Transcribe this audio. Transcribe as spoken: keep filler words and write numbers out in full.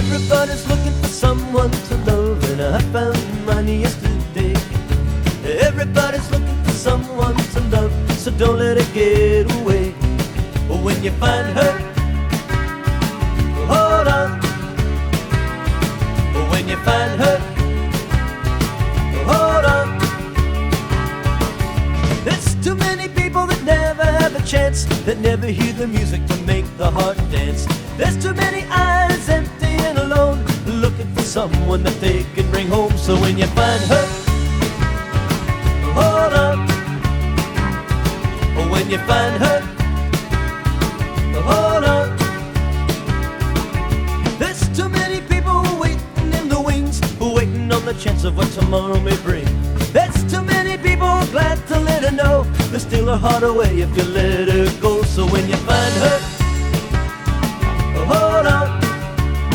Everybody's looking for someone to love, and I found mine yesterday. Everybody's looking for someone to love, so don't let it get away. But when you find her, hold on. But when you find her, hold on. There's too many people that never have a chance, that never hear the music to make the heart dance. There's too many eyes empty and alone, looking for someone that they can bring home. So when you find her, hold on. When you find her, hold on. There's too many people waiting in the wings, waiting on the chance of what tomorrow may bring. There's too many people glad to let her know there's still a heart away if you let her go. So when you find her,